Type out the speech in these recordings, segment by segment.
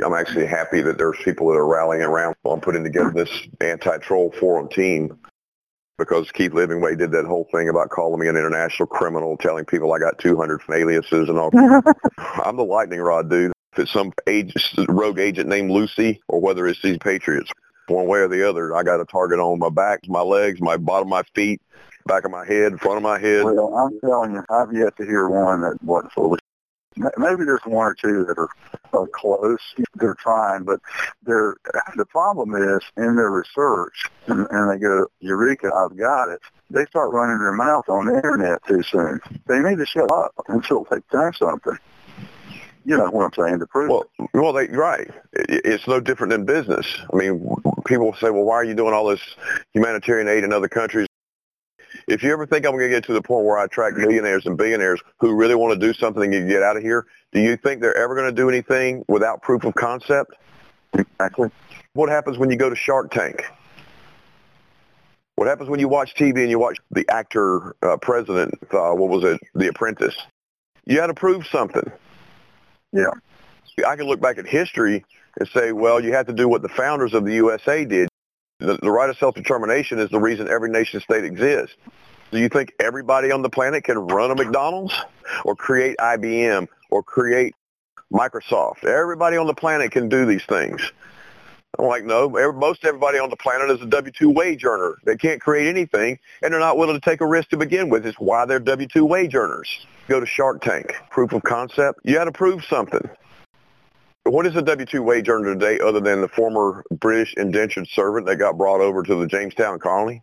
I'm actually happy that there's people that are rallying around on putting together this anti-troll forum team, because Keith Livingway did that whole thing about calling me an international criminal, telling people I got 200 aliases and all. I'm the lightning rod, dude. If it's some rogue agent named Lucy, or whether it's these patriots, one way or the other, I got a target on my back, my legs, my bottom of my feet, back of my head, front of my head. Well, I'm telling you, I've yet to hear one that wasn't foolish. Maybe there's one or two that are close. They're trying, but the problem is in their research, and they go, Eureka, I've got it. They start running their mouth on the internet too soon. They need to shut up until they've done something. You know what I'm saying, to prove it. Well, right. It's no different than business. I mean, people say, well, why are you doing all this humanitarian aid in other countries? If you ever think I'm going to get to the point where I attract millionaires and billionaires who really want to do something and get out of here, do you think they're ever going to do anything without proof of concept? Exactly. What happens when you go to Shark Tank? What happens when you watch TV and you watch the actor president, The Apprentice? You got to prove something. Yeah. I can look back at history and say, well, you have to do what the founders of the USA did. The right of self-determination is the reason every nation state exists. Do you think everybody on the planet can run a McDonald's or create IBM or create Microsoft? Everybody on the planet can do these things. I'm like, no, most everybody on the planet is a W-2 wage earner. They can't create anything, and they're not willing to take a risk to begin with. It's why they're W-2 wage earners. Go to Shark Tank. Proof of concept. You got to prove something. What is a W-2 wage earner today other than the former British indentured servant that got brought over to the Jamestown colony?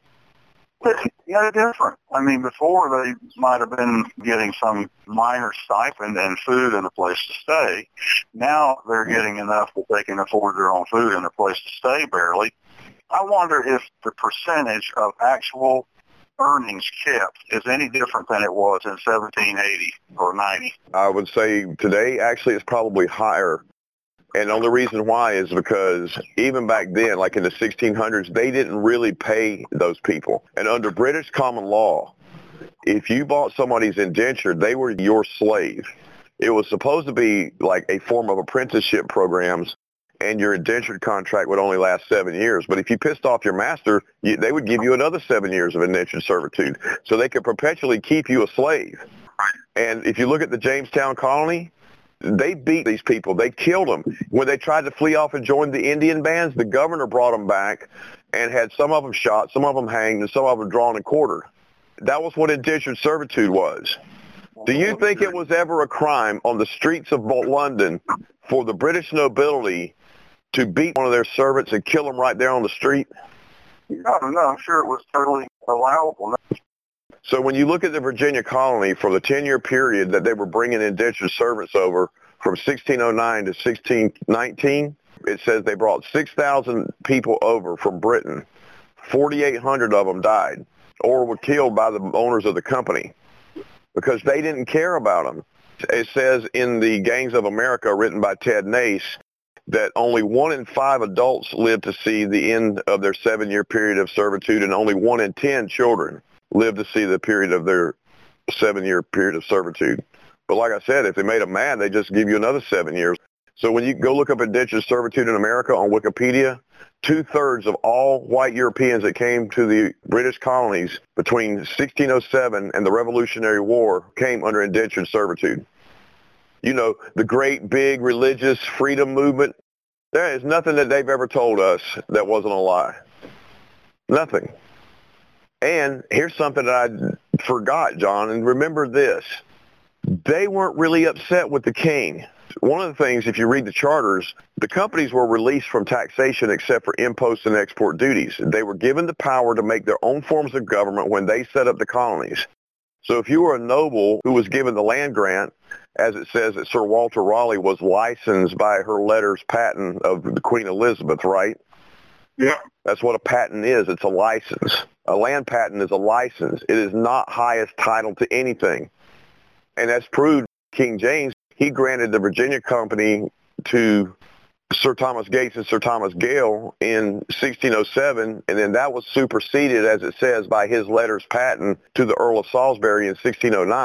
Yeah, they're different. I mean, before they might have been getting some minor stipend and food and a place to stay. Now they're getting enough that they can afford their own food and a place to stay barely. I wonder if the percentage of actual earnings kept is any different than it was in 1780 or 90. I would say today, actually, it's probably higher. And the only reason why is because even back then, like in the 1600s, they didn't really pay those people. And under British common law, if you bought somebody's indentured, they were your slave. It was supposed to be like a form of apprenticeship programs, and your indentured contract would only last 7 years. But if you pissed off your master, they would give you another 7 years of indentured servitude. So they could perpetually keep you a slave. And if you look at the Jamestown colony, they beat these people. They killed them. When they tried to flee off and join the Indian bands, the governor brought them back and had some of them shot, some of them hanged, and some of them drawn and quartered. That was what indentured servitude was. Do you think it was ever a crime on the streets of London for the British nobility to beat one of their servants and kill them right there on the street? No, I'm sure it was totally allowable. So when you look at the Virginia colony for the 10-year period that they were bringing indentured servants over from 1609 to 1619, it says they brought 6,000 people over from Britain. 4,800 of them died or were killed by the owners of the company because they didn't care about them. It says in the Gangs of America, written by Ted Nace, that only 1 in 5 adults lived to see the end of their 7-year period of servitude, and only 1 in 10 children live to see the period of their 7-year period of servitude. But like I said, if they made them mad, they just give you another 7 years. So when you go look up indentured servitude in America on Wikipedia, 2/3 of all white Europeans that came to the British colonies between 1607 and the Revolutionary War came under indentured servitude. You know, the great big religious freedom movement, there is nothing that they've ever told us that wasn't a lie. Nothing. And here's something that I forgot, John, and remember this. They weren't really upset with the king. One of the things, if you read the charters, the companies were released from taxation except for imposts and export duties. They were given the power to make their own forms of government when they set up the colonies. So if you were a noble who was given the land grant, as it says that Sir Walter Raleigh was licensed by her letters patent of the Queen Elizabeth, right? Yeah. That's what a patent is. It's a license. A land patent is a license. It is not highest title to anything. And that's proved King James. He granted the Virginia Company to Sir Thomas Gates and Sir Thomas Gale in 1607, and then that was superseded, as it says, by his letters patent to the Earl of Salisbury in 1609,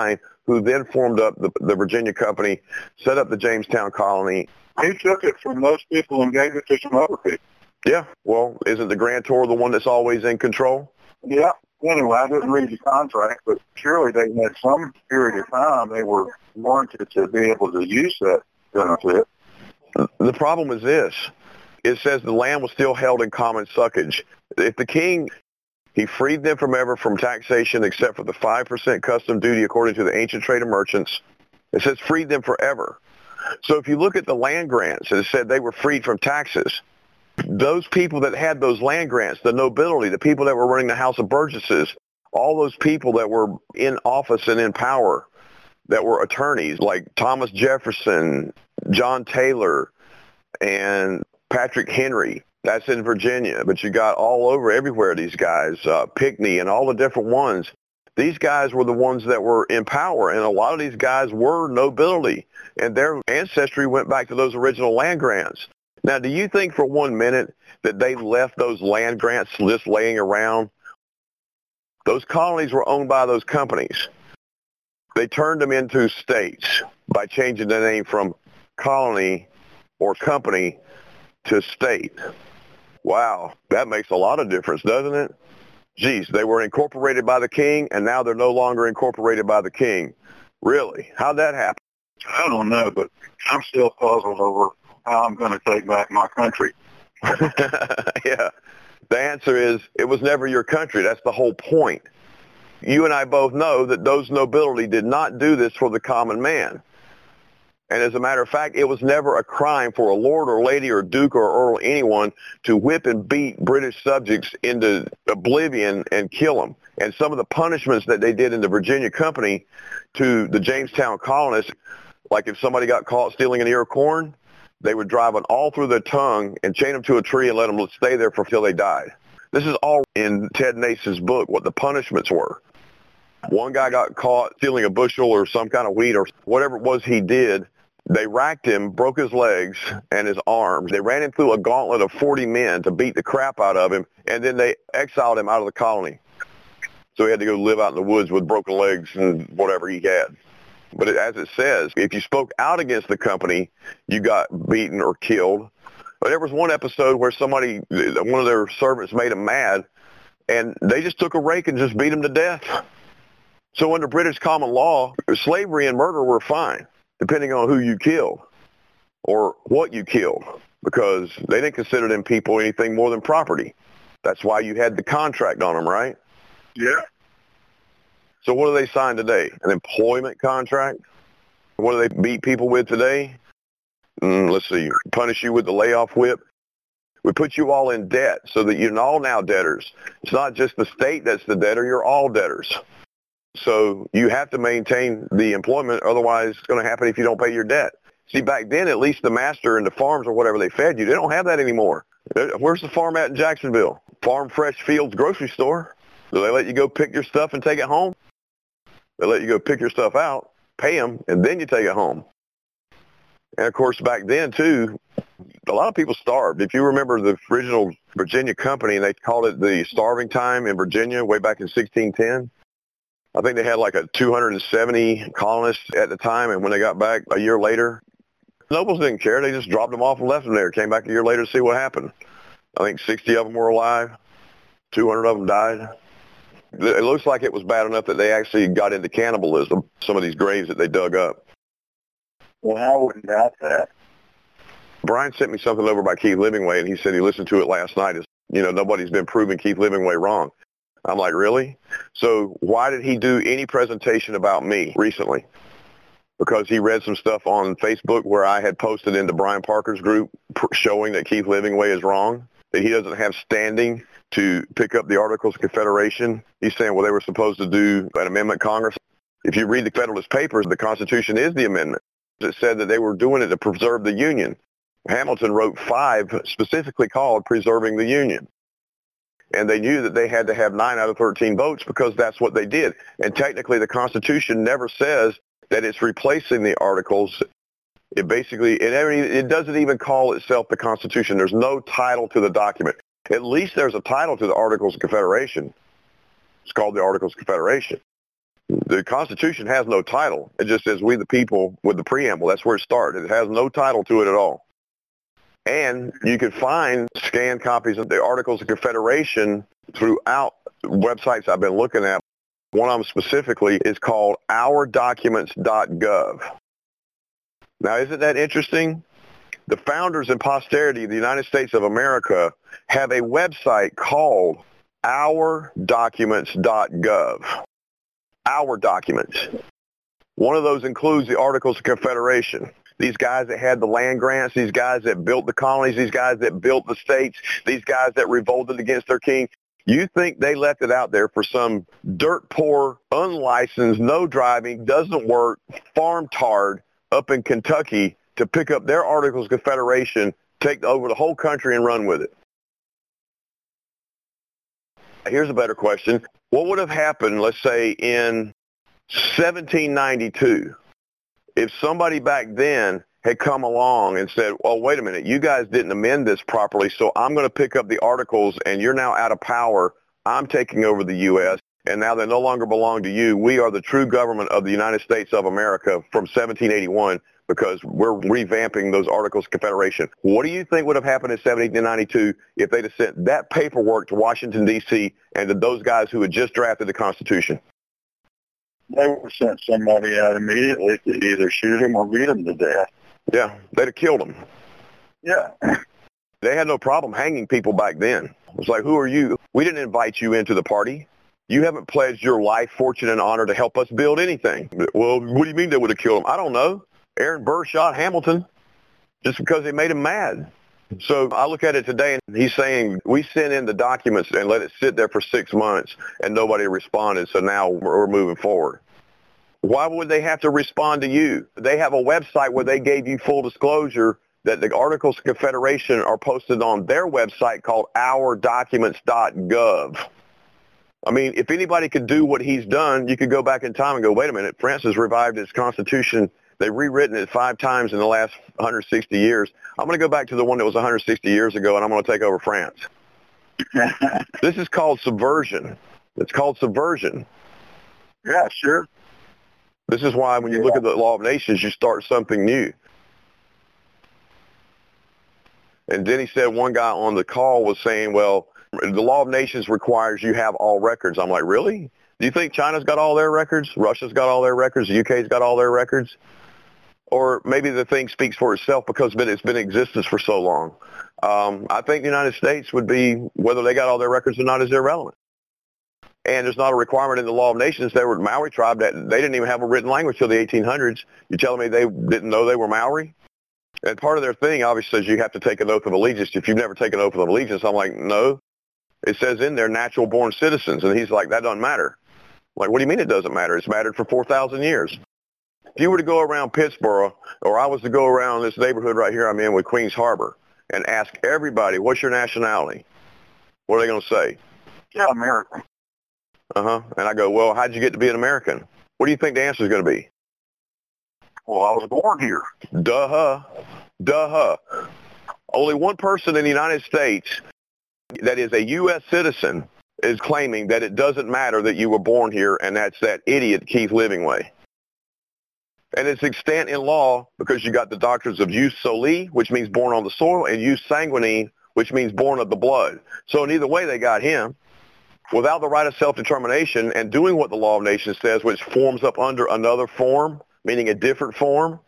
who then formed up the Virginia Company, set up the Jamestown Colony. He took it from those people and gave it to some other people. Yeah, well, isn't the grantor the one that's always in control? Yeah. Anyway, I didn't read the contract, but surely they had some period of time they were warranted to be able to use that benefit. The problem is this. It says the land was still held in common suckage. If the king, he freed them from taxation except for the 5% custom duty according to the ancient trade of merchants. It says freed them forever. So if you look at the land grants, it said they were freed from taxes. Those people that had those land grants, the nobility, the people that were running the House of Burgesses, all those people that were in office and in power, that were attorneys like Thomas Jefferson, John Taylor, and Patrick Henry. That's in Virginia, but you got all over everywhere these guys, Pinckney and all the different ones. These guys were the ones that were in power, and a lot of these guys were nobility, and their ancestry went back to those original land grants. Now, do you think for 1 minute that they left those land grants just laying around? Those colonies were owned by those companies. They turned them into states by changing the name from colony or company to state. Wow, that makes a lot of difference, doesn't it? Geez, they were incorporated by the king, and now they're no longer incorporated by the king. Really? How'd that happen? I don't know, but I'm still puzzled over how I'm going to take back my country. Yeah. The answer is it was never your country. That's the whole point. You and I both know that those nobility did not do this for the common man. And as a matter of fact, it was never a crime for a lord or lady or duke or earl, anyone, to whip and beat British subjects into oblivion and kill them. And some of the punishments that they did in the Virginia Company to the Jamestown colonists, like if somebody got caught stealing an ear of corn, they would drive it all through their tongue and chain them to a tree and let them stay there until they died. This is all in Ted Nace's book, what the punishments were. One guy got caught stealing a bushel or some kind of wheat or whatever it was he did. They racked him, broke his legs and his arms. They ran him through a gauntlet of 40 men to beat the crap out of him, and then they exiled him out of the colony. So he had to go live out in the woods with broken legs and whatever he had. But as it says, if you spoke out against the company, you got beaten or killed. But there was one episode where one of their servants made him mad, and they just took a rake and just beat him to death. So under British common law, slavery and murder were fine, depending on who you killed or what you killed, because they didn't consider them people anything more than property. That's why you had the contract on them, right? Yeah. So what do they sign today? An employment contract? What do they beat people with today? Let's see. Punish you with the layoff whip. We put you all in debt so that you're all now debtors. It's not just the state that's the debtor. You're all debtors. So you have to maintain the employment. Otherwise, it's going to happen if you don't pay your debt. See, back then, at least the master and the farms or whatever they fed you, they don't have that anymore. Where's the farm at in Jacksonville? Farm Fresh Fields grocery store. Do they let you go pick your stuff and take it home? They let you go pick your stuff out, pay them, and then you take it home. And, of course, back then, too, a lot of people starved. If you remember the original Virginia Company, they called it the starving time in Virginia way back in 1610. I think they had like 270 colonists at the time, and when they got back a year later, nobles didn't care. They just dropped them off and left them there. Came back a year later to see what happened. I think 60 of them were alive. 200 of them died. It looks like it was bad enough that they actually got into cannibalism, some of these graves that they dug up. Well, I wouldn't doubt that. Brian sent me something over by Keith Livingway, and he said he listened to it last night. Nobody's been proving Keith Livingway wrong. I'm like, really? So why did he do any presentation about me recently? Because he read some stuff on Facebook where I had posted into Brian Parker's group showing that Keith Livingway is wrong, that he doesn't have standing to pick up the Articles of Confederation. He's saying, well, they were supposed to do an amendment Congress. If you read the Federalist Papers, the Constitution is the amendment. It said that they were doing it to preserve the Union. Hamilton wrote 5 specifically called Preserving the Union. And they knew that they had to have 9 out of 13 votes because that's what they did. And technically, the Constitution never says that it's replacing the Articles. It doesn't even call itself the Constitution. There's no title to the document. At least there's a title to the Articles of Confederation. It's called the Articles of Confederation. The Constitution has no title. It just says we the people with the preamble. That's where it started. It has no title to it at all. And you can find scanned copies of the Articles of Confederation throughout websites I've been looking at. One of them specifically is called ourdocuments.gov. Now, isn't that interesting? The founders and posterity of the United States of America have a website called ourdocuments.gov. Our documents. One of those includes the Articles of Confederation. These guys that had the land grants, these guys that built the colonies, these guys that built the states, these guys that revolted against their king. You think they left it out there for some dirt poor, unlicensed, no driving, doesn't work, farm tard up in Kentucky to pick up their Articles of Confederation, take over the whole country and run with it? Here's a better question. What would have happened, let's say, in 1792 if somebody back then had come along and said, well, wait a minute, you guys didn't amend this properly, so I'm going to pick up the Articles and you're now out of power. I'm taking over the U.S., and now they no longer belong to you. We are the true government of the United States of America from 1781 because we're revamping those Articles of Confederation. What do you think would have happened in 1792 if they'd have sent that paperwork to Washington, D.C. and to those guys who had just drafted the Constitution? They would have sent somebody out immediately to either shoot him or beat him to death. Yeah, they'd have killed him. Yeah. They had no problem hanging people back then. It was like, who are you? We didn't invite you into the party. You haven't pledged your life, fortune, and honor to help us build anything. Well, what do you mean they would have killed him? I don't know. Aaron Burr shot Hamilton just because they made him mad. So I look at it today, and he's saying we sent in the documents and let it sit there for 6 months, and nobody responded, so now we're moving forward. Why would they have to respond to you? They have a website where they gave you full disclosure that the Articles of Confederation are posted on their website called ourdocuments.gov. I mean, if anybody could do what he's done, you could go back in time and go, wait a minute, France has revived its Constitution. They've rewritten it 5 times in the last 160 years. I'm going to go back to the one that was 160 years ago, and I'm going to take over France. This is called subversion. It's called subversion. Yeah, sure. This is why when you look at the Law of Nations, you start something new. And then he said one guy on the call was saying, well, the Law of Nations requires you have all records. I'm like, really? Do you think China's got all their records? Russia's got all their records? The UK's got all their records? Or maybe the thing speaks for itself because it's been in existence for so long. I think the United States would be, whether they got all their records or not is irrelevant. And there's not a requirement in the Law of Nations. They were a Maori tribe that they didn't even have a written language till the 1800s. You're telling me they didn't know they were Maori? And part of their thing obviously says you have to take an oath of allegiance. If you've never taken an oath of allegiance, I'm like, no. It says in there natural born citizens. And he's like, that doesn't matter. I'm like, what do you mean it doesn't matter? It's mattered for 4,000 years. If you were to go around Pittsburgh, or I was to go around this neighborhood right here I'm in with Queens Harbor, and ask everybody, what's your nationality? What are they going to say? Yeah, American. Uh-huh. And I go, well, how'd you get to be an American? What do you think the answer is going to be? Well, I was born here. Duh-huh. Duh-huh. Only one person in the United States that is a U.S. citizen is claiming that it doesn't matter that you were born here, and that's that idiot Keith Livingway. And it's extant in law because you got the doctrines of jus soli, which means born on the soil, and jus sanguinis, which means born of the blood. So in either way, they got him. Without the right of self-determination and doing what the Law of Nations says, which forms up under another form, meaning a different form.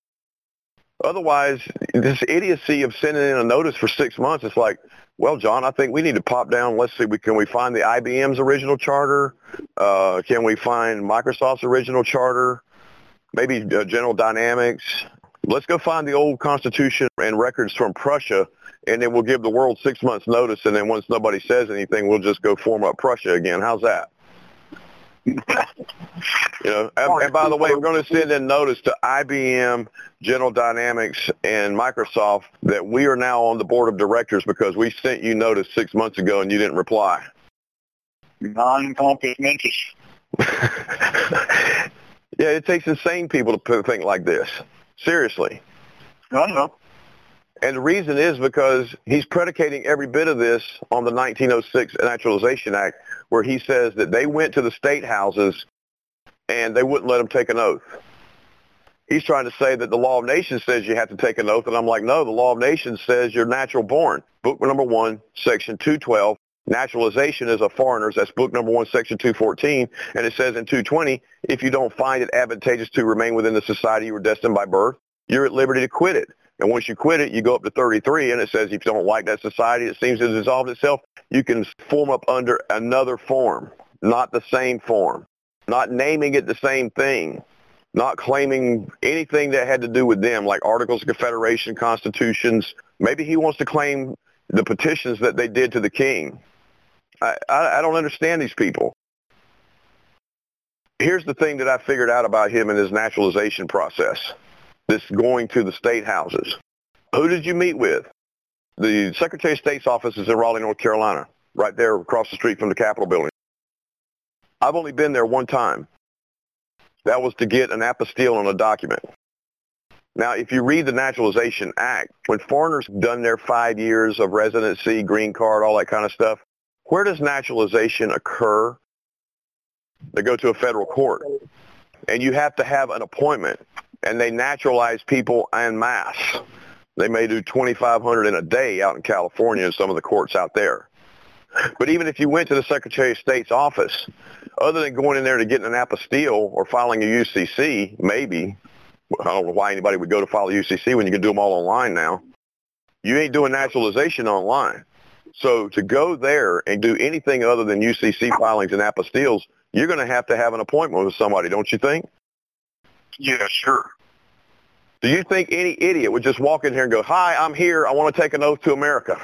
Otherwise, this idiocy of sending in a notice for 6 months, it's like, well, John, I think we need to pop down. Let's see, can we find the IBM's original charter? Can we find Microsoft's original charter? Maybe General Dynamics. Let's go find the old Constitution and records from Prussia, and then we'll give the world 6 months notice, and then once nobody says anything, we'll just go form up Prussia again. How's that? You know, and by the way, we're going to send in notice to IBM, General Dynamics, and Microsoft that we are now on the board of directors because we sent you notice 6 months ago and you didn't reply. Non-compos mentis. Yeah, it takes insane people to think like this. Seriously. I know. And the reason is because he's predicating every bit of this on the 1906 Naturalization Act, where he says that they went to the state houses and they wouldn't let him take an oath. He's trying to say that the law of nations says you have to take an oath, and I'm like, no, the law of nations says you're natural born. Book number 1, section 212, naturalization is of foreigners. That's book number 1, section 214, and it says in 220, if you don't find it advantageous to remain within the society you were destined by birth, you're at liberty to quit it. And once you quit it, you go up to 33, and it says if you don't like that society, it seems to dissolve itself, you can form up under another form, not the same form, not naming it the same thing, not claiming anything that had to do with them, like Articles of Confederation, constitutions. Maybe he wants to claim the petitions that they did to the king. I don't understand these people. Here's the thing that I figured out about him in his naturalization process, this going to the state houses. Who did you meet with? The Secretary of State's office is in Raleigh, North Carolina, right there across the street from the Capitol building. I've only been there one time. That was to get an apostille on a document. Now, if you read the Naturalization Act, when foreigners done their 5 years of residency, green card, all that kind of stuff, where does naturalization occur? They go to a federal court, and you have to have an appointment, and they naturalize people en masse. They may do 2,500 in a day out in California in some of the courts out there. But even if you went to the Secretary of State's office, other than going in there to get an apostille or filing a UCC, maybe, I don't know why anybody would go to file a UCC when you can do them all online now, you ain't doing naturalization online. So to go there and do anything other than UCC filings and apostilles, you're going to have an appointment with somebody, don't you think? Yeah, sure. Do you think any idiot would just walk in here and go, hi, I'm here, I want to take an oath to America?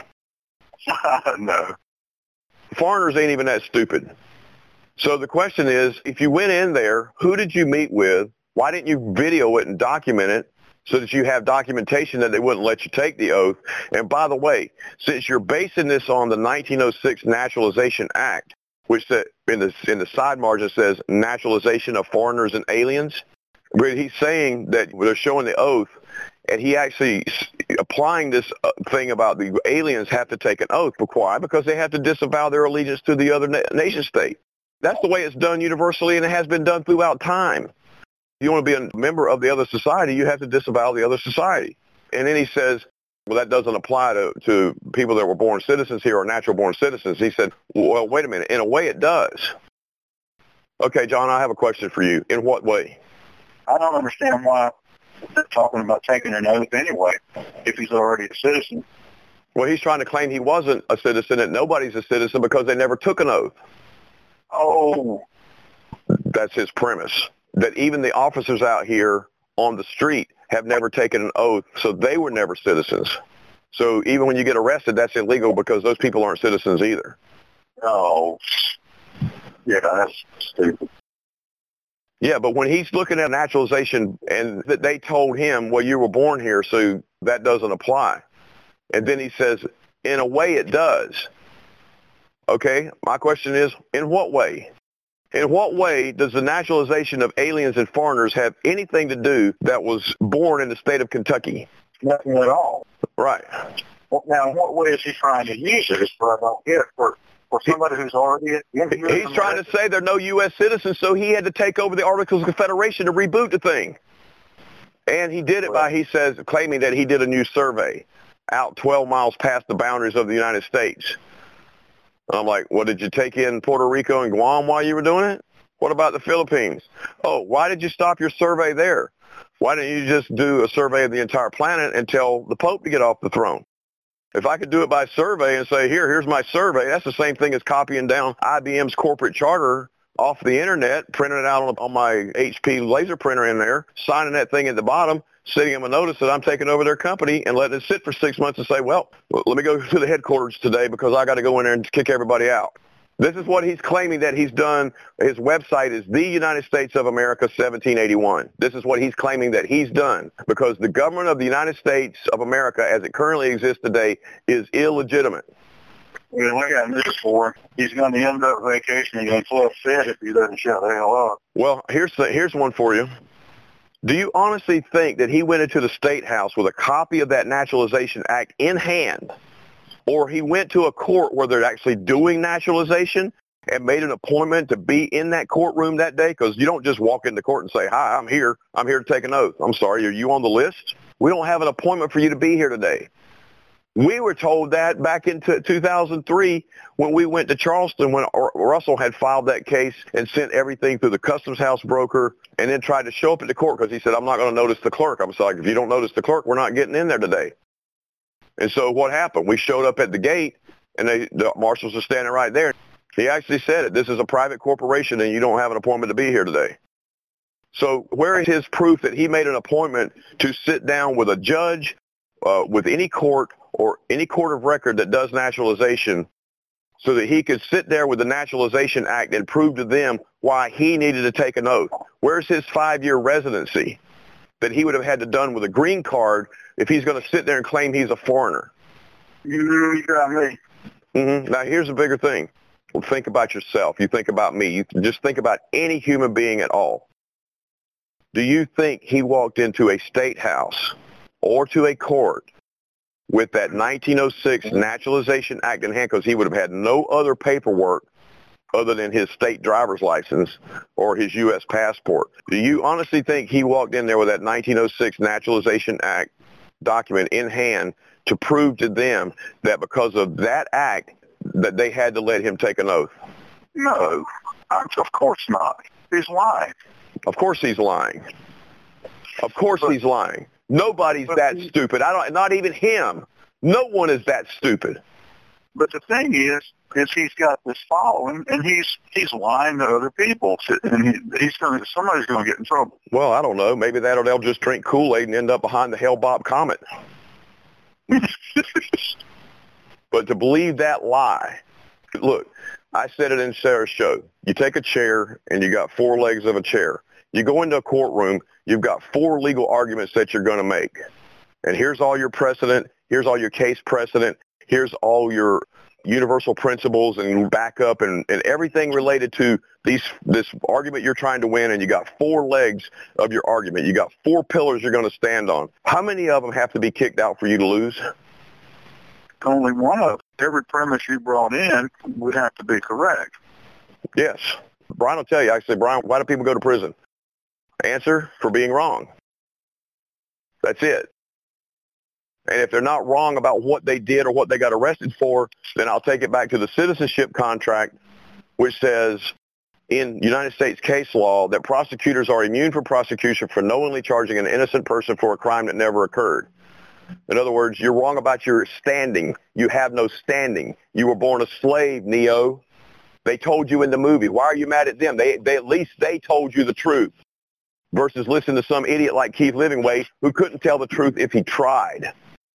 No. Foreigners ain't even that stupid. So the question is, if you went in there, who did you meet with? Why didn't you video it and document it so that you have documentation that they wouldn't let you take the oath? And by the way, since you're basing this on the 1906 Naturalization Act, which in the side margin says naturalization of foreigners and aliens, but he's saying that they're showing the oath, and he actually applying this thing about the aliens have to take an oath. Why? Because they have to disavow their allegiance to the other nation state. That's the way it's done universally, and it has been done throughout time. If you want to be a member of the other society, you have to disavow the other society. And then he says, well, that doesn't apply to people that were born citizens here or natural-born citizens. He said, well, wait a minute. In a way, it does. Okay, John, I have a question for you. In what way? I don't understand why they're talking about taking an oath anyway, if he's already a citizen. Well, he's trying to claim he wasn't a citizen, that nobody's a citizen because they never took an oath. Oh. That's his premise, that even the officers out here on the street have never taken an oath, so they were never citizens. So even when you get arrested, that's illegal because those people aren't citizens either. Oh. Yeah, that's stupid. Yeah, but when he's looking at naturalization and that they told him, well, you were born here, so that doesn't apply. And then he says, in a way it does. Okay, my question is, in what way? In what way does the naturalization of aliens and foreigners have anything to do that was born in the state of Kentucky? Nothing at all. Right. Well, now, in what way is he trying to use it? For somebody who's already in here? He's trying to say they're no U.S. citizens, so he had to take over the Articles of Confederation to reboot the thing. And he did it by, he says, claiming that he did a new survey out 12 miles past the boundaries of the United States. And I'm like, well, did you take in Puerto Rico and Guam while you were doing it? What about the Philippines? Oh, why did you stop your survey there? Why didn't you just do a survey of the entire planet and tell the Pope to get off the throne? If I could do it by survey and say, here's my survey, that's the same thing as copying down IBM's corporate charter off the internet, printing it out on my HP laser printer in there, signing that thing at the bottom, sending them a notice that I'm taking over their company and letting it sit for 6 months and say, well, let me go to the headquarters today because I got to go in there and kick everybody out. This is what he's claiming that he's done. His website is the United States of America 1781. This is what he's claiming that he's done because the government of the United States of America as it currently exists today is illegitimate. Well, I got news for him. He's going to end up vacationing in Fluff Fit if he doesn't shut the hell up. Well, here's one for you. Do you honestly think that he went into the State House with a copy of that Naturalization Act in hand, or he went to a court where they're actually doing naturalization and made an appointment to be in that courtroom that day? Because you don't just walk into court and say, hi, I'm here to take an oath. I'm sorry, are you on the list? We don't have an appointment for you to be here today. We were told that back in 2003 when we went to Charleston, when Russell had filed that case and sent everything through the customs house broker and then tried to show up at the court because he said, I'm not going to notice the clerk. I was like, if you don't notice the clerk, we're not getting in there today. And so what happened? We showed up at the gate and the marshals are standing right there. He actually said it. This is a private corporation and you don't have an appointment to be here today. So where is his proof that he made an appointment to sit down with a judge, with any court or any court of record that does naturalization so that he could sit there with the Naturalization Act and prove to them why he needed to take an oath? Where's his 5-year residency that he would have had to done with a green card if he's going to sit there and claim he's a foreigner? You got me. Mm-hmm. Now, here's a bigger thing. Well, think about yourself. You think about me. You just think about any human being at all. Do you think he walked into a state house or to a court with that 1906 Naturalization Act in hand, because he would have had no other paperwork other than his state driver's license or his U.S. passport? Do you honestly think he walked in there with that 1906 Naturalization Act document in hand to prove to them that because of that act that they had to let him take an oath? No, of course not. He's lying. Of course he's lying. Of course he's lying. Nobody's that stupid. Not even him. No one is that stupid. But the thing is he's got this following, and he's lying to other people, and somebody's going to get in trouble. Well, I don't know. Maybe they'll just drink Kool-Aid and end up behind the Hale-Bopp comet. But to believe that lie, look, I said it in Sarah's show. You take a chair, and you got 4 legs of a chair. You go into a courtroom, you've got 4 legal arguments that you're going to make. And here's all your precedent. Here's all your case precedent. Here's all your universal principles and backup and everything related to this argument you're trying to win. And you got 4 legs of your argument. You got 4 pillars you're going to stand on. How many of them have to be kicked out for you to lose? Only one of them. Every premise you brought in would have to be correct. Yes. Brian will tell you. I say, Brian, why do people go to prison? Answer: for being wrong. That's it. And if they're not wrong about what they did or what they got arrested for, then I'll take it back to the citizenship contract, which says in United States case law that prosecutors are immune from prosecution for knowingly charging an innocent person for a crime that never occurred. In other words, you're wrong about your standing. You have no standing. You were born a slave, Neo. They told you in the movie. Why are you mad at them? They at least they told you the truth. Versus listen to some idiot like Keith Livingway who couldn't tell the truth if he tried.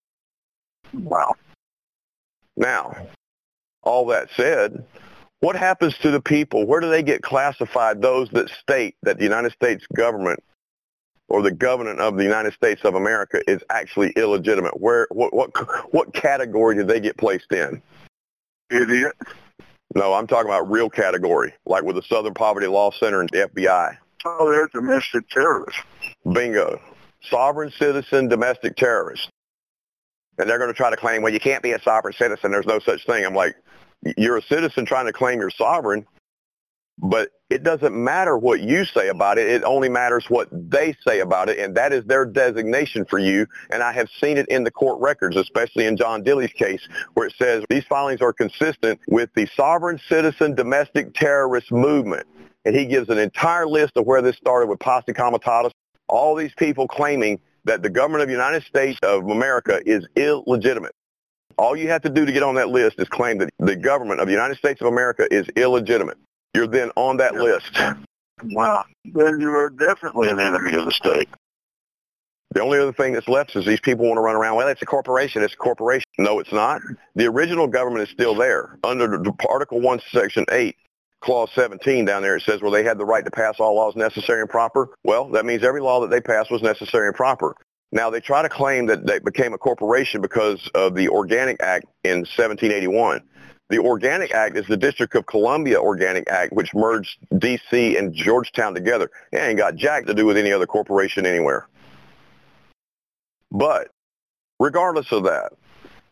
Wow. Now, all that said, what happens to the people? Where do they get classified, those that state that the United States government or the government of the United States of America is actually illegitimate? What category do they get placed in? Idiot. No, I'm talking about real category, like with the Southern Poverty Law Center and the FBI. Oh, they're domestic terrorists. Bingo. Sovereign citizen, domestic terrorist. And they're going to try to claim, well, you can't be a sovereign citizen. There's no such thing. I'm like, you're a citizen trying to claim you're sovereign, but it doesn't matter what you say about it. It only matters what they say about it, and that is their designation for you. And I have seen it in the court records, especially in John Dilley's case, where it says these filings are consistent with the sovereign citizen domestic terrorist movement. And he gives an entire list of where this started with Posse Comitatus, all these people claiming that the government of the United States of America is illegitimate. All you have to do to get on that list is claim that the government of the United States of America is illegitimate. You're then on that list. Wow. Then you are definitely an enemy of the state. The only other thing that's left is these people want to run around, well, it's a corporation. It's a corporation. No, it's not. The original government is still there. Under Article 1, Section 8, Clause 17 down there, it says, well, they had the right to pass all laws necessary and proper. Well, that means every law that they passed was necessary and proper. Now, they try to claim that they became a corporation because of the Organic Act in 1781. The Organic Act is the District of Columbia Organic Act, which merged D.C. and Georgetown together. It ain't got jack to do with any other corporation anywhere. But regardless of that,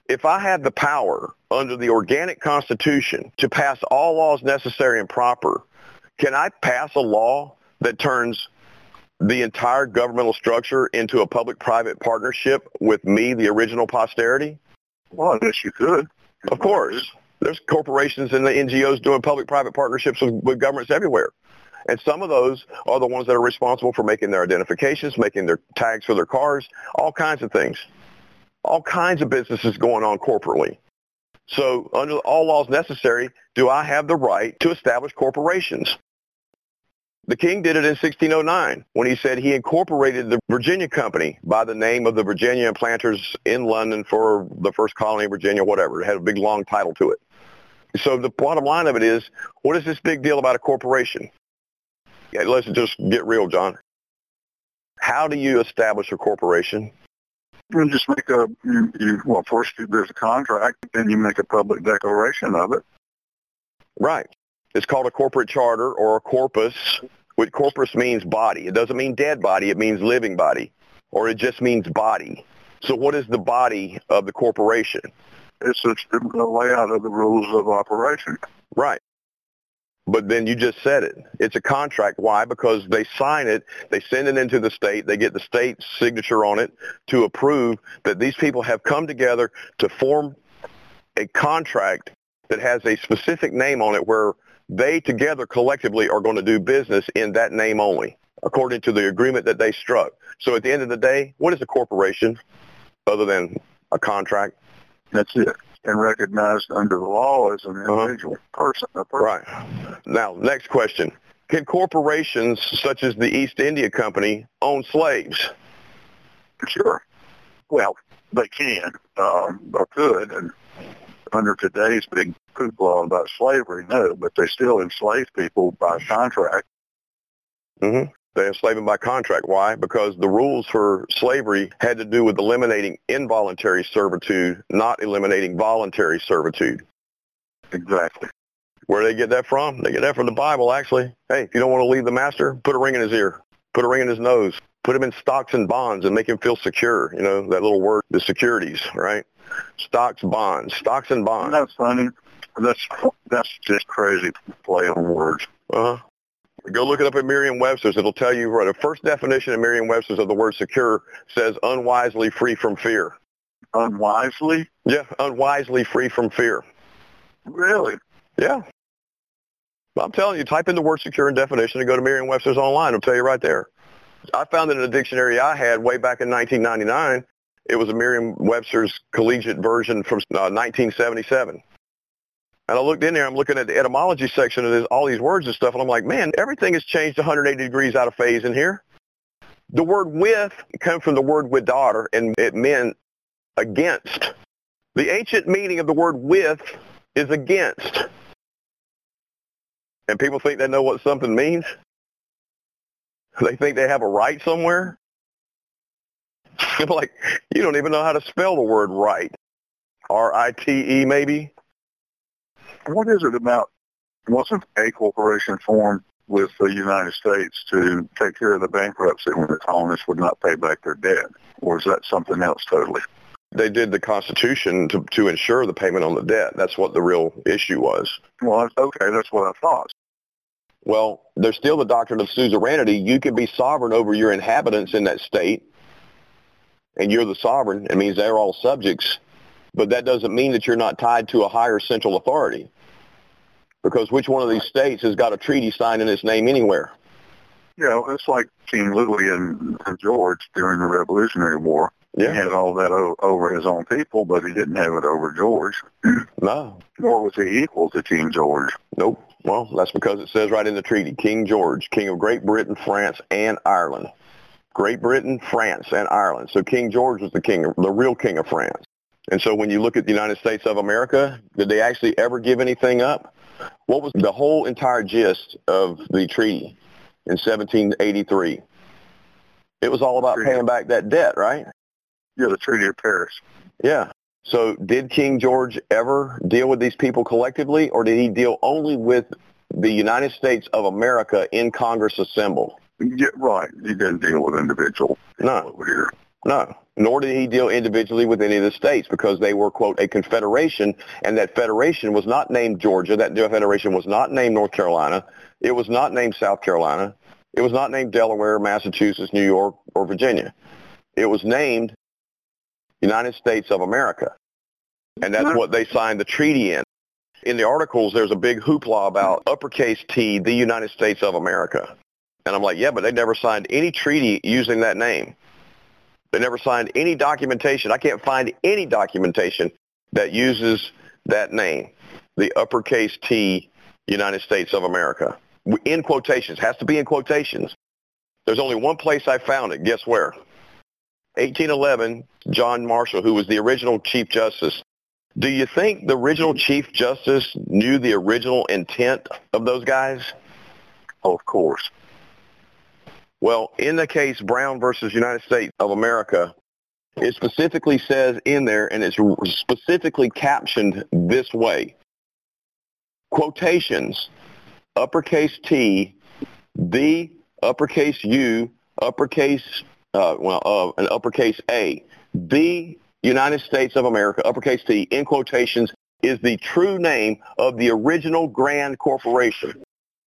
If I have the power under the organic constitution to pass all laws necessary and proper, can I pass a law that turns the entire governmental structure into a public-private partnership with me, the original posterity? Well, I guess you could. Of course. There's corporations and the NGOs doing public-private partnerships with governments everywhere. And some of those are the ones that are responsible for making their identifications, making their tags for their cars, all kinds of things. All kinds of businesses going on corporately. So under all laws necessary, do I have the right to establish corporations? The king did it in 1609 when he said he incorporated the Virginia Company by the name of the Virginia Planters in London for the first colony of Virginia, whatever. It had a big, long title to it. So the bottom line of it is, what is this big deal about a corporation? Yeah, let's just get real, John. How do you establish a corporation? You just make well, first there's a contract, then you make a public declaration of it. Right. It's called a corporate charter or a corpus, which corpus means body. It doesn't mean dead body. It means living body, or it just means body. So what is the body of the corporation? It's the layout of the rules of operation. Right. But then you just said it. It's a contract. Why? Because they sign it, they send it into the state, they get the state's signature on it to approve that these people have come together to form a contract that has a specific name on it where they together collectively are going to do business in that name only, according to the agreement that they struck. So at the end of the day, what is a corporation other than a contract? That's it. And recognized under the law as an individual person. Right. Now, next question. Can corporations such as the East India Company own slaves? Sure. Well, they can or could. And under today's big hoopla about slavery, no, but they still enslave people by contract. Mm-hmm. They enslave them by contract. Why? Because the rules for slavery had to do with eliminating involuntary servitude, not eliminating voluntary servitude. Exactly. Where do they get that from? They get that from the Bible, actually. Hey, if you don't want to leave the master, put a ring in his ear. Put a ring in his nose. Put him in stocks and bonds and make him feel secure. You know, that little word, the securities, right? Stocks, bonds. Stocks and bonds. Isn't that funny? That's just crazy play on words. Uh-huh. Go look it up at Merriam-Webster's. It'll tell you the first definition of Merriam-Webster's of the word secure says unwisely free from fear. Unwisely? Yeah, unwisely free from fear. Really? Yeah. I'm telling you, type in the word secure in definition and go to Merriam-Webster's online. It'll tell you right there. I found it in a dictionary I had way back in 1999. It was a Merriam-Webster's collegiate version from 1977. And I looked in there, I'm looking at the etymology section of all these words and stuff, and I'm like, man, everything has changed 180 degrees out of phase in here. The word with comes from the word widar, and it meant against. The ancient meaning of the word with is against. And people think they know what something means. They think they have a right somewhere. I'm like, you don't even know how to spell the word right. R-I-T-E maybe? What is it about, wasn't a corporation formed with the United States to take care of the bankruptcy when the colonists would not pay back their debt? Or is that something else totally? They did the Constitution to ensure the payment on the debt. That's what the real issue was. Well, okay, that's what I thought. Well, there's still the doctrine of suzerainty. You can be sovereign over your inhabitants in that state, and you're the sovereign. It means they're all subjects. But that doesn't mean that you're not tied to a higher central authority. Because which one of these states has got a treaty signed in its name anywhere? Yeah, it's like King Louis and George during the Revolutionary War. Yeah. He had all that over his own people, but he didn't have it over George. No. Nor was he equal to King George. Nope. Well, that's because it says right in the treaty, King George, King of Great Britain, France, and Ireland. Great Britain, France, and Ireland. So King George was the real king of France. And so when you look at the United States of America, did they actually ever give anything up? What was the whole entire gist of the treaty in 1783? It was all about paying back that debt, right? Yeah, the Treaty of Paris. Yeah. So did King George ever deal with these people collectively, or did he deal only with the United States of America in Congress assembled? Yeah, right. He didn't deal with individuals. No. Over here. No. Nor did he deal individually with any of the states because they were, quote, a confederation, and that federation was not named Georgia. That federation was not named North Carolina. It was not named South Carolina. It was not named Delaware, Massachusetts, New York, or Virginia. It was named United States of America. And that's what they signed the treaty in. In the articles, there's a big hoopla about uppercase T, the United States of America. And I'm like, yeah, but they never signed any treaty using that name. They never signed any documentation. I can't find any documentation that uses that name, the uppercase T, United States of America. In quotations. Has to be in quotations. There's only one place I found it. Guess where? 1811, John Marshall, who was the original Chief Justice. Do you think the original Chief Justice knew the original intent of those guys? Oh, of course. Well, in the case Brown versus United States of America, it specifically says in there, and it's specifically captioned this way, quotations, uppercase T, the uppercase U, uppercase, and uppercase A. The United States of America, uppercase T, in quotations, is the true name of the original Grand Corporation.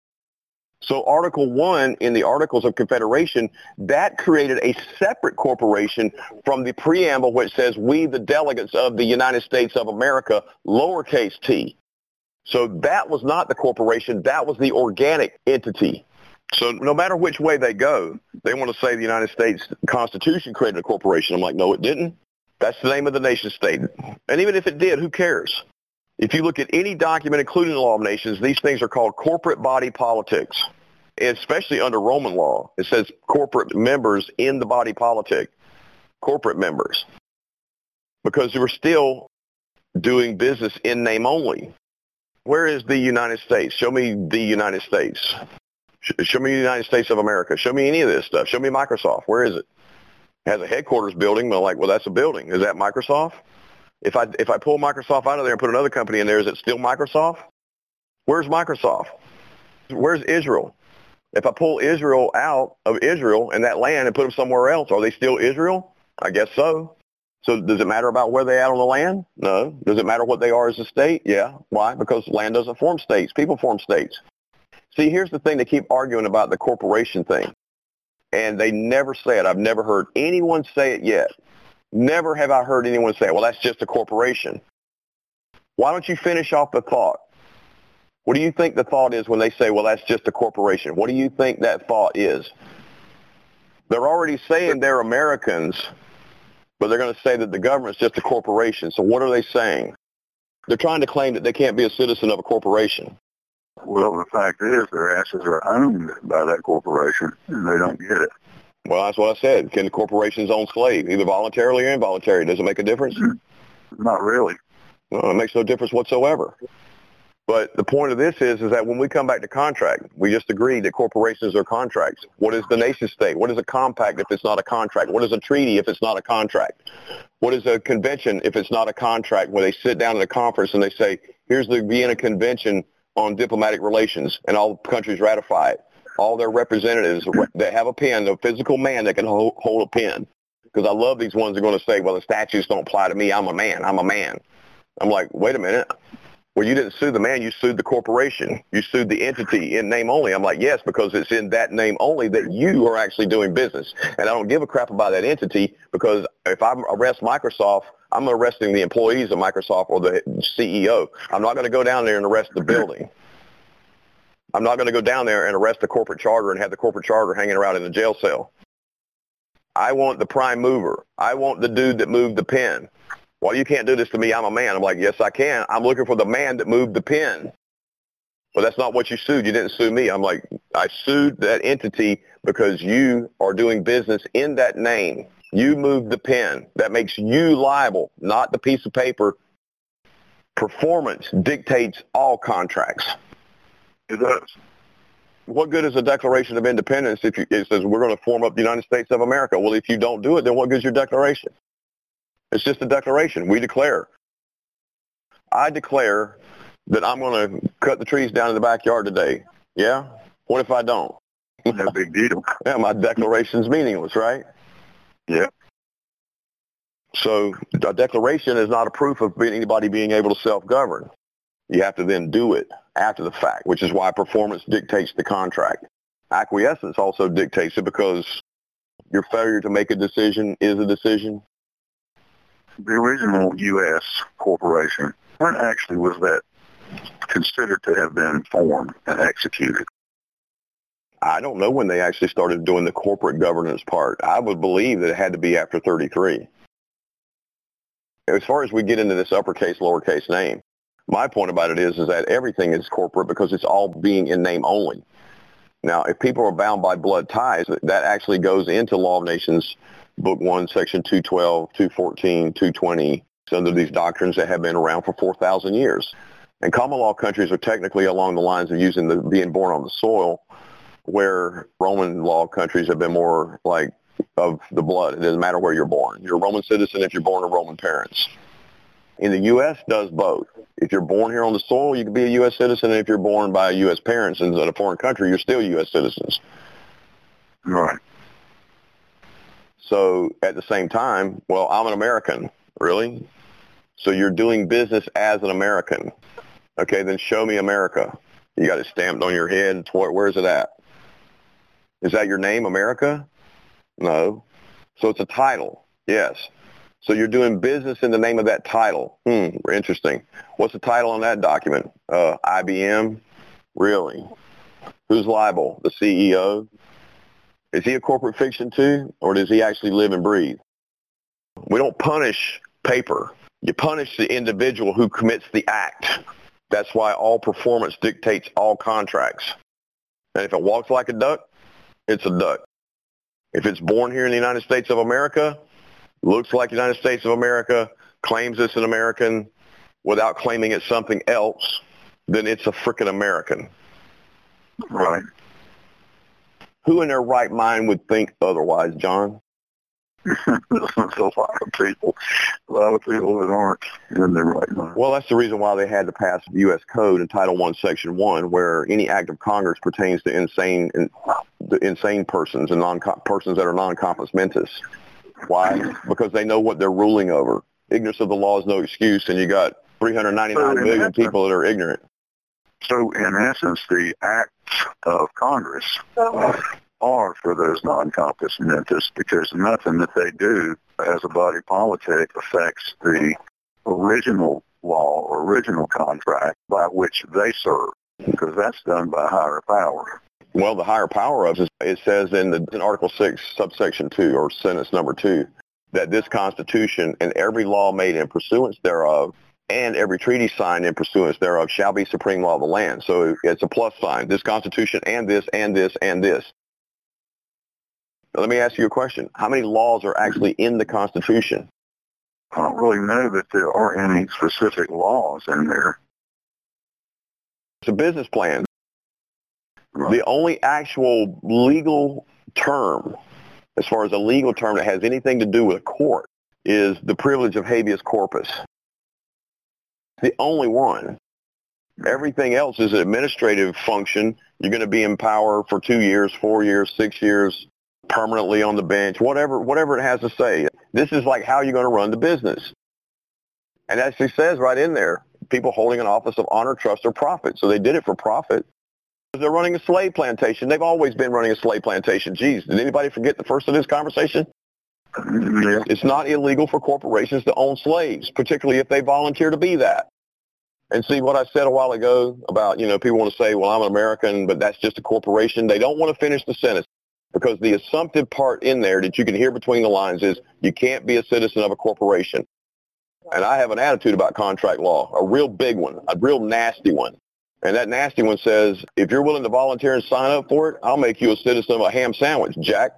So Article 1 in the Articles of Confederation, that created a separate corporation from the preamble which says, we the delegates of the United States of America, lowercase t. So that was not the corporation, that was the organic entity. So no matter which way they go, they want to say the United States Constitution created a corporation. I'm like, no, it didn't. That's the name of the nation state. And even if it did, who cares? If you look at any document, including the Law of Nations, these things are called corporate body politics, especially under Roman law. It says corporate members in the body politic, corporate members, because we're still doing business in name only. Where is the United States? Show me the United States. Show me the United States of America. Show me any of this stuff. Show me Microsoft. Where is it? It has a headquarters building, but I'm like, well, that's a building. Is that Microsoft? If I pull Microsoft out of there and put another company in there, is it still Microsoft? Where's Microsoft? Where's Israel? If I pull Israel out of Israel and that land and put them somewhere else, are they still Israel? I guess so. So does it matter about where they are on the land? No. Does it matter what they are as a state? Yeah. Why? Because land doesn't form states. People form states. See, here's the thing. They keep arguing about the corporation thing. And they never say it. I've never heard anyone say it yet. Never have I heard anyone say, well, that's just a corporation. Why don't you finish off the thought? What do you think the thought is when they say, well, that's just a corporation? What do you think that thought is? They're already saying they're Americans, but they're going to say that the government's just a corporation. So what are they saying? They're trying to claim that they can't be a citizen of a corporation. Well, the fact is their asses are owned by that corporation, and they don't get it. Well, that's what I said. Can the corporations own slaves, either voluntarily or involuntarily? Does it make a difference? Not really. No, it makes no difference whatsoever. But the point of this is that when we come back to contract, we just agreed that corporations are contracts. What is the nation state? What is a compact if it's not a contract? What is a treaty if it's not a contract? What is a convention if it's not a contract, where they sit down at a conference and they say, here's the Vienna Convention on Diplomatic Relations, and all countries ratify it. All their representatives that have a pen, a physical man that can hold a pen. Because I love these ones that are going to say, well, the statutes don't apply to me. I'm a man. I'm a man. I'm like, wait a minute. Well, you didn't sue the man. You sued the corporation. You sued the entity in name only. I'm like, yes, because it's in that name only that you are actually doing business. And I don't give a crap about that entity, because if I arrest Microsoft, I'm arresting the employees of Microsoft or the CEO. I'm not going to go down there and arrest the building. I'm not going to go down there and arrest the corporate charter and have the corporate charter hanging around in the jail cell. I want the prime mover. I want the dude that moved the pen. Well, you can't do this to me. I'm a man. I'm like, yes, I can. I'm looking for the man that moved the pen. But that's not what you sued. You didn't sue me. I'm like, I sued that entity because you are doing business in that name. You moved the pen. That makes you liable, not the piece of paper. Performance dictates all contracts. It does. What good is a Declaration of Independence if it says we're going to form up the United States of America? Well, if you don't do it, then what good is your declaration? It's just a declaration. We declare. I declare that I'm going to cut the trees down in the backyard today. Yeah? What if I don't? No big deal. Yeah, my declaration's meaningless, right? Yeah. So a declaration is not a proof of anybody being able to self-govern. You have to then do it after the fact, which is why performance dictates the contract. Acquiescence also dictates it because your failure to make a decision is a decision. The original U.S. corporation, when actually was that considered to have been formed and executed? I don't know when they actually started doing the corporate governance part. I would believe that it had to be after 33. As far as we get into this uppercase, lowercase name, my point about it is that everything is corporate because it's all being in name only. Now, if people are bound by blood ties, that actually goes into Law of Nations, Book 1, Section 212, 214, 220, under these doctrines that have been around for 4,000 years. And common law countries are technically along the lines of using the being born on the soil, where Roman law countries have been more like of the blood. It doesn't matter where you're born. You're a Roman citizen if you're born to Roman parents. In the U.S., does both. If you're born here on the soil, you can be a U.S. citizen. And if you're born by U.S. parents in a foreign country, you're still U.S. citizens. Right. So at the same time, well, I'm an American. Really? So you're doing business as an American. Okay, then show me America. You got it stamped on your head. Where's it at? Is that your name, America? No. So it's a title. Yes. So you're doing business in the name of that title. Interesting. What's the title on that document? IBM? Really? Who's liable? The CEO? Is he a corporate fiction too, or does he actually live and breathe? We don't punish paper. You punish the individual who commits the act. That's why all performance dictates all contracts. And if it walks like a duck, it's a duck. If it's born here in the United States of America, looks like the United States of America, claims it's an American without claiming it's something else, then it's a frickin' American. Right. Who in their right mind would think otherwise, John? There's a lot of people that aren't in their right mind. Well, that's the reason why they had to pass the U.S. Code in Title I, Section 1, where any act of Congress pertains to insane persons and persons that are non-compos mentis. Why? Because they know what they're ruling over. Ignorance of the law is no excuse, and you got 399 million people that are ignorant. So, in essence, the acts of Congress are for those non-compos mentis, because nothing that they do as a body politic affects the original law or original contract by which they serve, because that's done by higher power. Well, the higher power of it says in Article 6, subsection 2, or sentence number 2, that this Constitution and every law made in pursuance thereof and every treaty signed in pursuance thereof shall be supreme law of the land. So it's a plus sign. This Constitution and this and this and this. Let me ask you a question. How many laws are actually in the Constitution? I don't really know that there are any specific laws in there. It's a business plan. Right. The only actual legal term, as far as a legal term that has anything to do with a court, is the privilege of habeas corpus. The only one. Everything else is an administrative function. You're going to be in power for 2 years, 4 years, 6 years, permanently on the bench, whatever it has to say. This is like how you're going to run the business. And it actually says right in there, people holding an office of honor, trust, or profit. So they did it for profit. They're running a slave plantation. They've always been running a slave plantation. Geez, did anybody forget the first of this conversation? Yeah. It's not illegal for corporations to own slaves, particularly if they volunteer to be that. And see what I said a while ago about, people want to say, well, I'm an American, but that's just a corporation. They don't want to finish the sentence, because the assumptive part in there that you can hear between the lines is you can't be a citizen of a corporation. And I have an attitude about contract law, a real big one, a real nasty one. And that nasty one says, if you're willing to volunteer and sign up for it, I'll make you a citizen of a ham sandwich, Jack.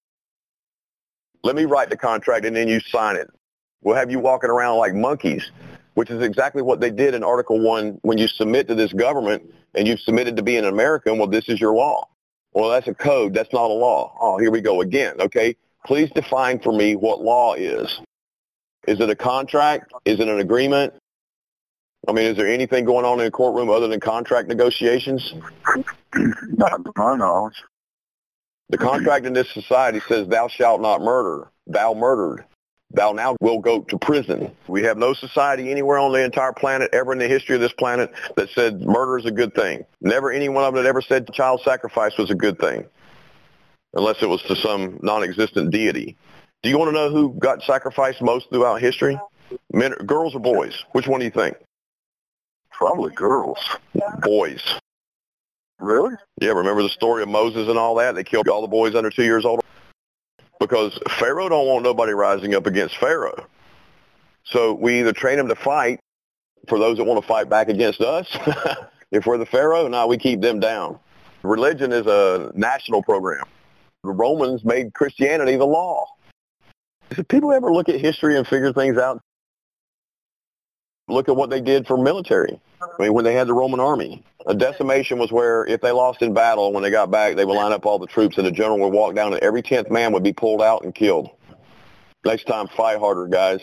Let me write the contract and then you sign it. We'll have you walking around like monkeys, which is exactly what they did in Article 1 when you submit to this government and you've submitted to be an American. Well, this is your law. Well, that's a code. That's not a law. Oh, here we go again. Okay, please define for me what law is. Is it a contract? Is it an agreement? I mean, is there anything going on in a courtroom other than contract negotiations? Not to my knowledge. The contract in this society says thou shalt not murder. Thou murdered. thou now will go to prison. We have no society anywhere on the entire planet, ever in the history of this planet, that said murder is a good thing. Never any one of them that ever said child sacrifice was a good thing, unless it was to some non-existent deity. Do you want to know who got sacrificed most throughout history? Men, girls or boys? Which one do you think? Probably girls. Boys. Really? Yeah, remember the story of Moses and all that? They killed all the boys under 2 years old? Because Pharaoh don't want nobody rising up against Pharaoh. So we either train them to fight for those that want to fight back against us. If we're the Pharaoh, no, we keep them down. Religion is a national program. The Romans made Christianity the law. Did people ever look at history and figure things out? Look at what they did for military. I mean, when they had the Roman army, a decimation was where if they lost in battle, when they got back, they would line up all the troops and the general would walk down and every 10th man would be pulled out and killed. Next time, fight harder, guys.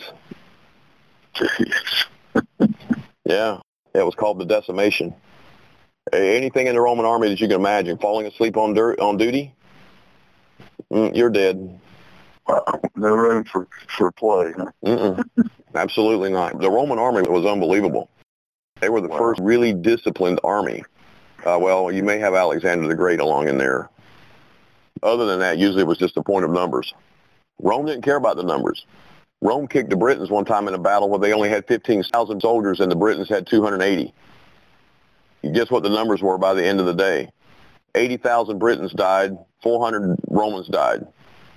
Yeah, it was called the decimation. Anything in the Roman army that you can imagine, falling asleep on duty, you're dead. No room for play. Huh? Absolutely not. The Roman army was unbelievable. They were the first really disciplined army. Well, you may have Alexander the Great along in there. Other than that, usually it was just a point of numbers. Rome didn't care about the numbers. Rome kicked the Britons one time in a battle where they only had 15,000 soldiers and the Britons had 280. You guess what the numbers were by the end of the day? 80,000 Britons died, 400 Romans died.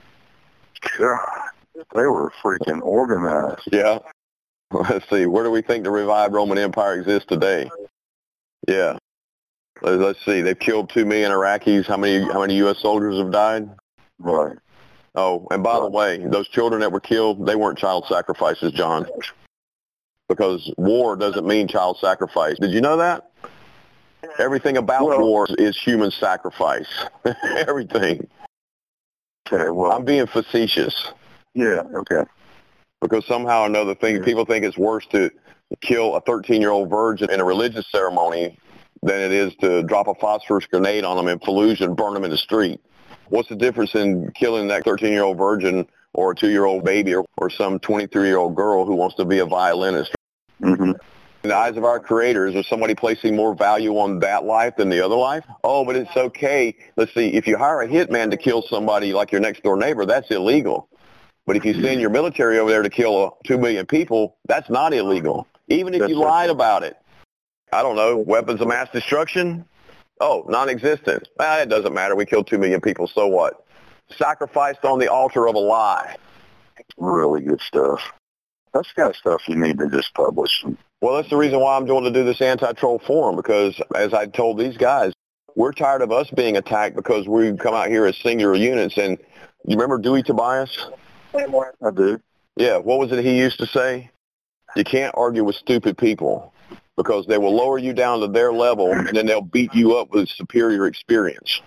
God, they were freaking organized. Yeah. Let's see. Where do we think the revived Roman Empire exists today? Yeah. Let's see. They've killed 2 million Iraqis. How many U.S. soldiers have died? Right. Oh, and by the way, those children that were killed, they weren't child sacrifices, John. Because war doesn't mean child sacrifice. Did you know that? Everything about war is human sacrifice. Everything. Okay, well, I'm being facetious. Yeah, okay. Because somehow or another, people think it's worse to kill a 13-year-old virgin in a religious ceremony than it is to drop a phosphorus grenade on them in Fallujah and burn them in the street. What's the difference in killing that 13-year-old virgin or a 2-year-old baby or some 23-year-old girl who wants to be a violinist? Mm-hmm. In the eyes of our creators, is somebody placing more value on that life than the other life? Oh, but it's okay. Let's see, if you hire a hitman to kill somebody like your next door neighbor, that's illegal. But if you send your military over there to kill 2 million people, that's not illegal, even if you lied about it. I don't know, weapons of mass destruction? Oh, non-existent. It doesn't matter. We killed 2 million people, so what? Sacrificed on the altar of a lie. Really good stuff. That's the kind of stuff you need to just publish. Well, that's the reason why I'm doing to do this anti-troll forum, because as I told these guys, we're tired of us being attacked because we come out here as singular units. And you remember Dewey Tobias? I do. Yeah, what was it he used to say? You can't argue with stupid people because they will lower you down to their level and then they'll beat you up with superior experience.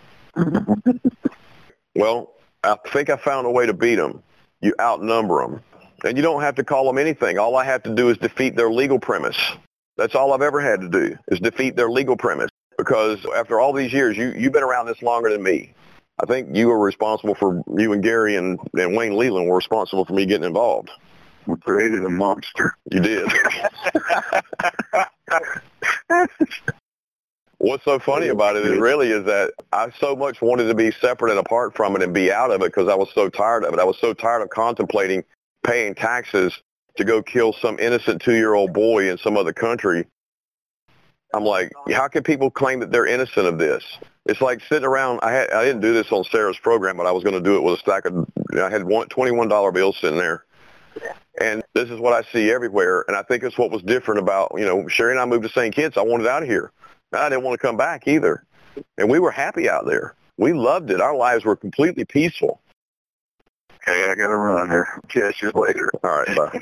Well, I think I found a way to beat them. You outnumber them. And you don't have to call them anything. All I have to do is defeat their legal premise. That's all I've ever had to do, is defeat their legal premise. Because after all these years, you've been around this longer than me. I think you were responsible for, you and Gary and Wayne Leland were responsible for me getting involved. We created a monster. You did. What's so funny about it is that I so much wanted to be separate and apart from it and be out of it because I was so tired of it. I was so tired of contemplating paying taxes to go kill some innocent 2-year-old boy in some other country. I'm like, how can people claim that they're innocent of this? It's like sitting around. I didn't do this on Sarah's program, but I was going to do it with a stack of, I had $21 bills sitting there. And this is what I see everywhere. And I think it's what was different about, Sherry and I moved to St. Kitts. I wanted out of here. I didn't want to come back either. And we were happy out there. We loved it. Our lives were completely peaceful. Okay, I got to run here. Catch you later. All right, bye.